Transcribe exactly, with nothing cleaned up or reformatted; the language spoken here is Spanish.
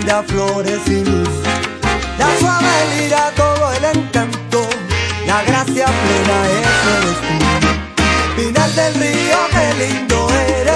linda flores y luz, la suave lira, todo el encanto, la gracia plena, eso eres tú. Final del río, qué lindo eres.